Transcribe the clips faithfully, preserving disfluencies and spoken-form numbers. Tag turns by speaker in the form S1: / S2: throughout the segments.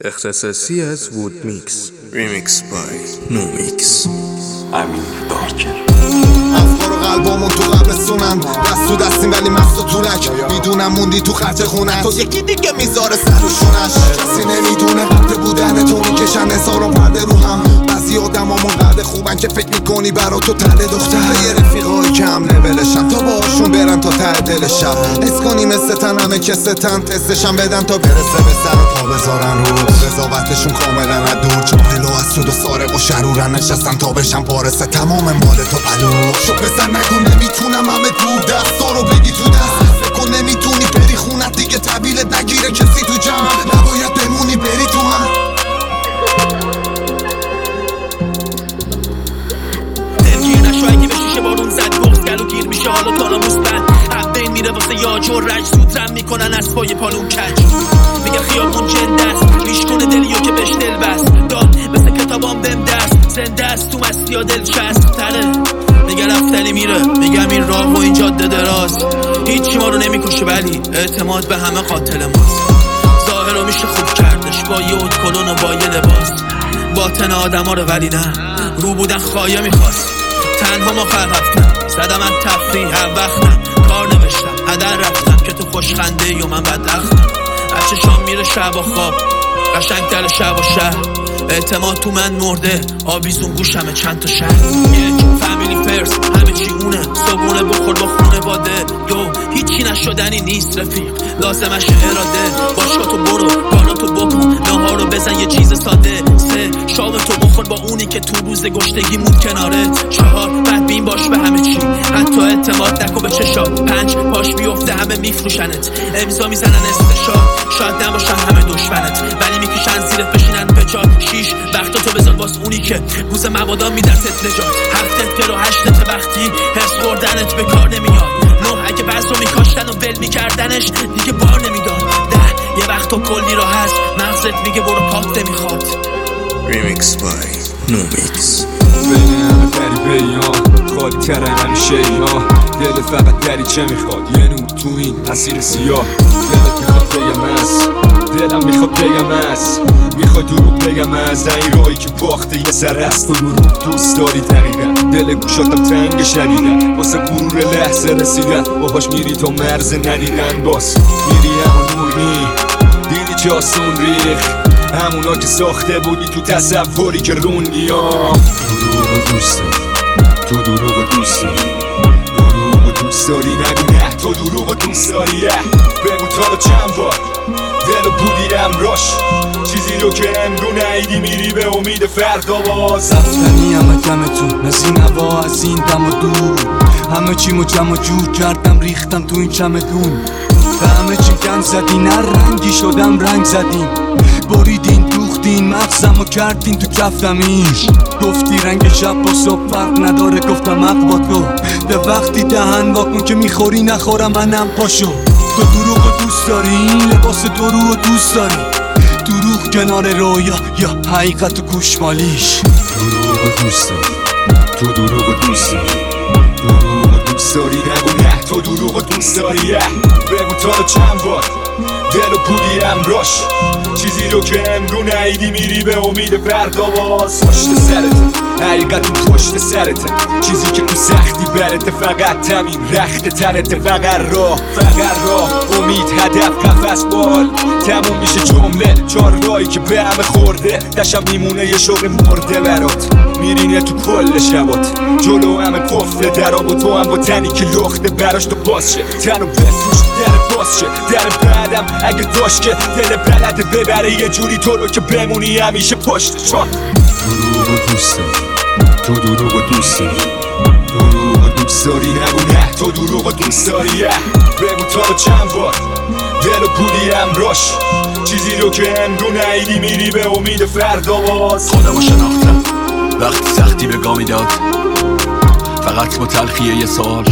S1: اختصاصی از وود میکس ریمیکس بای نومیکس
S2: امین دارکر.
S3: افکار و قلبامون تو قبرستونن، دست تو دستیم ولی مست و طولک. میدونم موندی تو خرج خونت، تو یکی دیگه میذاره سر و شونش. کسی نمیدونه قد بودن تو میکشن هزارو پرده رو هم. بعضی آدمامون قد خوبن که فکر میکنی برا تو تله دختر. یه رفیقای کم لولشن تا باهاشون برن تا ته دل شب. حس کنی مثل تن همه که ستن، تستشم بدن تا برسه به سر و پا بذارن رو. قضاوتشون کاملا از دور، جاهل و اسود و سارق و شرورن نشستن تا بشن پارسه تمام مال تو بلو. شو بزن نکن نمیتونم همه دور، دستا رو بگی تو دست. فکر کن نمیتونی بری خونت دیگه، طبیلت نگیره کسی تو جمع. نباید بمونی بری تو هم.
S4: دلگیر نشو اگه به شیشه بارون زد، بغز گلو گیر میشه حالا تاناموس بند. حب بین میره واسه یاج و رج، زود رم میکنن از پای پالون کج. میگه خیابون جنده است، ریش کنه دلیو که بهش دل بست. داد مثل کتابام بهم دست، زنده است تو مستی ها دل چسب تره. میگه رفتنی میره، میگم این راه و این جاده دراز. هیچی ما رو نمیکشه ولی اعتماد به همه قاتل ماست. ظاهر رو میشه خوب کردش با یه اوت کلون و با یه لباس. باطن آدم ها رو ولی نه، رو بودن خواهیه میخواست. تنها ما خرفتم زدم از تفریح هر وقتم. کار نوشتم هدر رفتم که تو خوشخنده یا من بدبختم. از چشام میره شب و خواب، قشنگ تر شب و شهر. اعتماد تو من مرده، آویزون گوشمه چند تا شهر. یک فامیلی فرست همه چی اونه، صبونه بخور با خونه باده. دو هیچی نشدنی نیست رفیق، لازمش اراده. باشگاه تو برو، کاراتو بکن، نهارو بزن یه چیز ساده. سه شام تو بخور با اونی که تو روز گشتگی مود کنارت. چهار بدبین باش به همه چی، حتی اعتماد نکن به چشا. پنج پاش بیفته همه میفروشنت، امضا میزنن استشار. شاید نباشن همه دشمنت ولی میکشن زیرت بشینن به جات. شیش وقتا تو بذار باز اونی که روز مبادا میدرتت نجات. هفتت گرو هشتت وقتی حس خوردنت به کار نمیاد. نه اگه بعض رو میکاشتن و ول میکردنش دیگه بار نمیداد. ده یه وقتا کلی را هست مغزت میگه برو پات نمیخواد.
S1: ریمیکس بای نومیکس.
S2: بین همه غریبه ها خالی تر همیشه ها. دل فقط دری چه میخواد، یه نور تو این مسیر سیاه. دلت میخواد بگم از، دلم میخواد بگم از. میخواد دروغ بگم از این راهی که باخته یه سر است. تو دروغ دوست داری دقیقا، دل گوشاتم تنگ شدیدن. واسه غرور لحظه رسیدن، باهاش میری تا مرز ندیدن. باز میری همون نور نی، دیدی چه آسون ریخ. همونا که ساخته بودی تو تصوری که روندی ها. دروغ دوست داری، تو دروغ دوست داری، دروغ دوست داری نگو نه. تو دروغ دوست داری بگو تا رو چند بار دلو بودیرم راش. چیزی رو که امرو نایدی میری به امید فردا باز.
S5: رفتنی همه کمتون از این هوا از این دم و دور. همه چیمو جمع و جور کردم ریختم تو این چمدون. به همه چی گند زدین، هر رنگی شدم رنگ زدین. بریدین دوختین مغزم و کردین تو کفتمیش. گفتی رنگ شب با صبح فرق نداره، گفتم حق با تو. به وقتی دهن واکن که میخوری نخورم منم پاشو. تو دروغ دوست داری، این لباس دروغ دوست داری. دروغ کنار رویا یا حقیقت و گوشمالیش.
S2: دروغ دوست داری، تو دروغ دوست داری، دروغ دوست داری نگو نه. تو دروغ دوست داری بگو تا رو چند بار دلو بودیرم راش. چیزی رو که امرو نایدی میری به امید فردا باز. پشت سرت حقیقت تو پشت سرت، چیزی که تو سختی برته فقط همین رخت ترته. فقط راه فقط راه، امید هدف قفس بال. تموم میشه جمله چهار راهی که به همه خورده. دشم میمونه یه شوق مرده برات، میرینه تو کل شبات. جلو همه قفله دراب و تو هم با تنی که لخته براش تو باز شه. تنو بفروش در باز شه، در بعدم اگه داشت که دل بلده ببره یه جوری تو رو که بمونی همیشه پشت چون. دروغ دوست داری، تو دروغ دوست داری، دروغ دوست داری نگو نه. تو دروغ دوست داری بگو تا رو چند بار دلو بودیرم راش. چیزی رو که امرو نایدی میری به امید فردا باز.
S6: خودمو شناختم وقتی سختی به گا میداد، فقط با تلخیه یه سوال.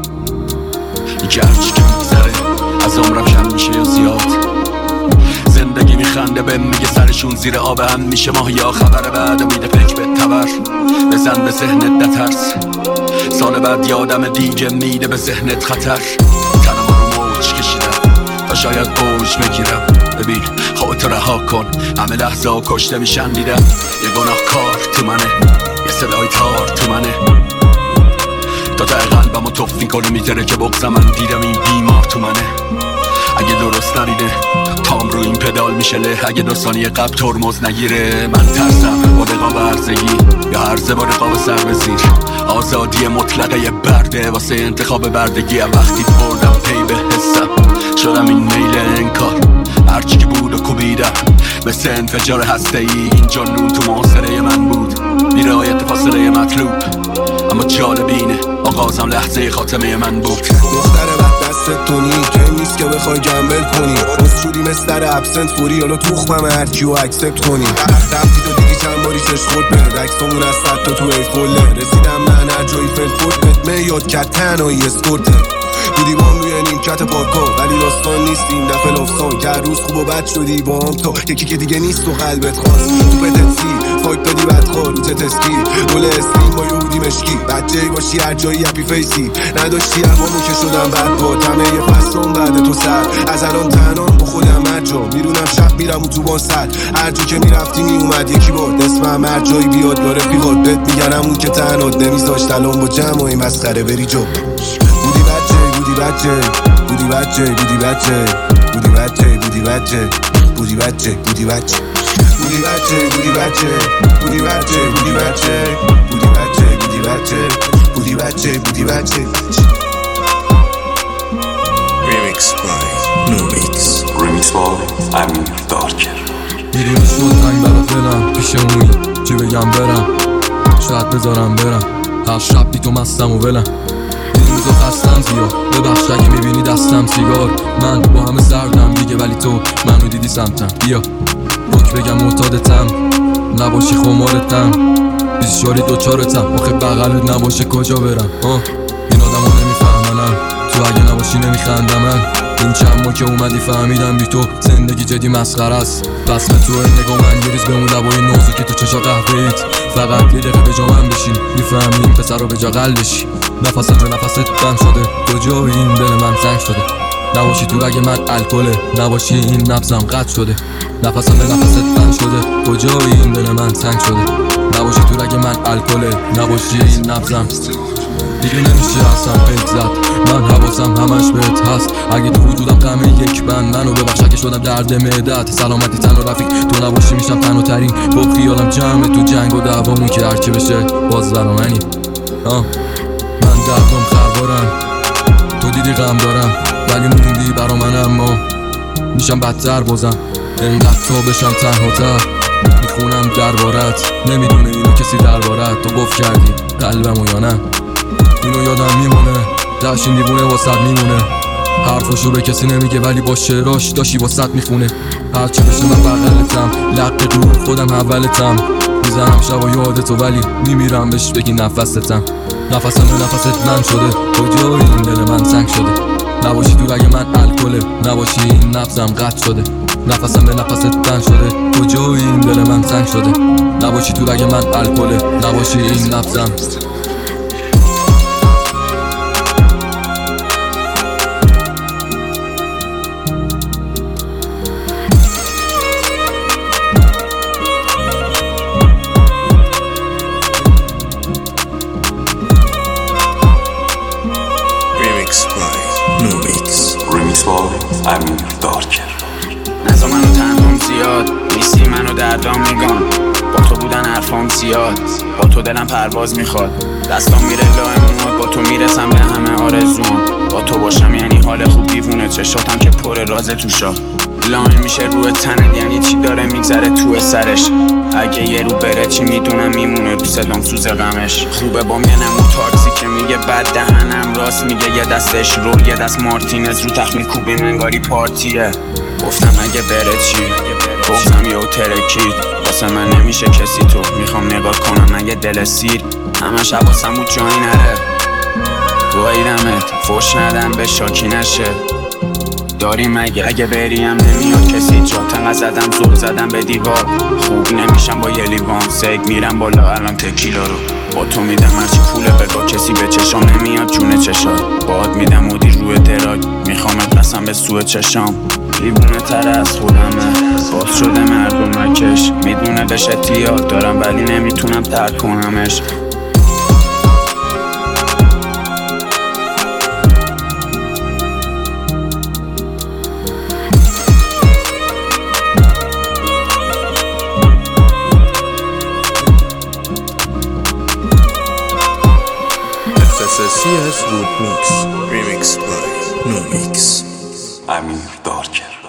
S6: گرچه که میگذره از عمرم کم میشه یا زیاد. زندگی میخنده بهم میگه سرشون زیر آب هم میشه ماه. یا خبر بعد امید فکر به تبر بزن به ذهنت نترس. سال بعد یادم دیگه میده به ذهنت خطر. تنم رو موج کشیدم تا شاید اوج بگیرم. ببین خودتو رها کن. همه لحظه ها کشته میشن دیدم یه گناه کار تو منه، یه صدای تار تو منه. تا ته قلبمو توف میکنه میتره که بغزم من دیدم این بیمار تو منه. اگه درست نریده تام رو این پدال میشه له. اگه دو ثانیه قبل ترمز نگیره من ترسم با رقاب عرضگی یا عرضه با رقاب سر به زیر. آزادی مطلقه یه برده واسه انتخاب بردگی. وقتی بردم پی به حسم شدم این میل انکار، هرچی که بود و کوبیدم مثل انفجار هسته ای. این جنون تو محاصره من بود بی رعایت فاصله مطلوب، اما جالب اینه آغازم لحظه خاتمه من بود.
S3: دختر وقت دستت تونی که نیست که بخوای گمبل کنی. خوز شدی مستر ابسنت فوری حالا توخمه هرکی و اکسپت کنی. رفتی تو دیگه چند باری چشم خورد به دکسامون از صد تا تو ایفوله. رسیدم من هر جایی فلفورد بهت میاد کرد تنهایی اسکورته. بودی بام روی نیمکت پارکا ولی داستان نیست این دفعه لافسان. که روز خوب و بد شدی با هم تا یکی که دیگه نیست تو قلبت خواست. تو پتنسی فایت دادی بدخوار روز تسکی گل اسکین با یهودی مشکی. بچه باشی هر جایی هپی فیسی نداشتی همامو که شدم بعد با تمه یه فصلم بعد تو سر. از الان تنام با خودم هر جا میرونم شب میرم و تو با سر. هر جا که میرفتی میومد یکی باد اسمم هر جایی بیاد با رفیقات. بهت میگن همون که تنات نمیذاشت الان با جمعای مسخره بری جا. بودی بچه بودی بچه بودی بچه بودی بچه بودی بچه بودی بچه بودی بچه بودی بچه بودی بچه بودی بچه بودی بچه بودی بچه بودی بچه بودی بچه بودی بچه بودی بچه.
S1: Remix by Numix.
S7: Remix by امیر دارکر.
S5: میدونی شد تنگ برات دلم پیش اونی چی بگم برم شاید بذارم برم. هر شب بی تو مستم و ولم. این روزا خستم زیاد ببخش اگه میبینی دستم سیگار. من با همه سردم دیگه ولی تو منو دیدی سمتم. بیا روک بگم معتادتم نباشی خمارتم بیست شاری دوچارتم. آخه بغلت نباشه کجا برم. آه این آدم ها نمیفهمنم تو اگه نباشی نمیخندم. من این چند ماه که اومدی فهمیدم بی تو زندگی جدی مسخره است. بسم تو نگاه من یه ریز به اون لبای نازو که تو چشا قهوه‌ایت. فقط یه دقیقه به جا من بشین میفهمی این پسر رو به جا قلشی. نفسم به نفست بند شده کجایی این دل من تنگ شده. نباشی تو اگه من الکله نباشی این نبضم قطع شده. نفسم به نفست بند شده کجایی این دل من تنگ شده. نباشی تو اگه من الکله نباشی این نبضم دیگه نمیشه اصلا پیک زد. من حواسم همش بهت هست اگه تو وجودم غمه یک بند. منو ببخش اگه شدم درد معدت. سلامتی تن و رفیق تو نباشی میشم تنها ترین. با خیالم جمعه تو جنگ و دعوامون که هرچی بشه باز برا منی. آه من دردم خربارم تو دیدی غم دارم ولی موندی برا من. اما میشم بدتر بازم انقدر تا بشم تنها تر. میخونم دربارت نمیدونه اینو کسی دربارت. تو گفت کردی قلبمو یا نه اینو یادم میمونه. داشتین دیوونه واسط میمونه. حرفاشو به کسی نمیگه ولی با شعراش داشتی واسط میخونه. هرچی بشه من بغلتم لق دور خودم اولتم. میزنم شب و یادتو ولی میمیرم بهش بگی نفستم. نفسم به نفست من شده کجایی این دل من تنگ شده. نباشی دور اگه من الکله نباشی این نبضم قطع شده. نفسم به نفست بند شده کجایی این دل من تنگ شده. نباشی دور اگه من الکله نباشی این نبضم.
S7: Remix by امیر دارکر.
S8: نزا منو تنهام زیاد نیستی منو دردام میگم. با تو بودن حرفام زیاد با تو دلم پرواز میخواد. دستام میره لای مواد با تو میرسم به همه آرزوام. با تو باشم یعنی حال خوب دیوونه چشاتم که پر راز توشا. لاین میشه روی تنت یعنی چی داره میگذره تو سرش. اگه یه رو بره چی میدونم میمونه رو صدام سوز غمش. خوبه با یه نمو تاکسی که میگه بد دهنم راست میگه. یه دستش رو یه دست مارتینز رو تخت میکوبیم انگاری پارتیه. گفتم اگه بره چی بغزم یهو ترکید. واسه من نمیشه کسی تو میخوام نگاه کنم اگه دل سیر. همش حواسم بود جایی نره گوهیدمت فوش ندم به شاکی نشه. داری مگه اگه بریم نمیاد کسی جا. تنقه زدم زور زدم به دیوار خوب نمیشم با یه لیوان. سگ میرم بالا الان تکیلا رو با تو میدم هرچی پوله بگاه. کسی به چشام نمیاد جون چشات. باد میدم مدی روی دراگ میخوامت قسم به سوی چشام. دیوونه تر از خودمه، باز شده مردمکش. میدونه بهش اعتیاد دارم ولی نمیتونم ترک کنمش.
S1: S S Wood Mix. Remix by No Mix.
S7: امیر دارکر.